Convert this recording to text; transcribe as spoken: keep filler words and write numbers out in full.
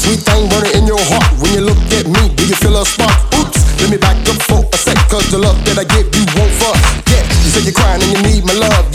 sweet thing burning in your heart. When you look at me, do you feel a spark? Oops, let me back up for a sec, cause the love that I give you won't fuck. Yeah, you say you're crying and you need my love.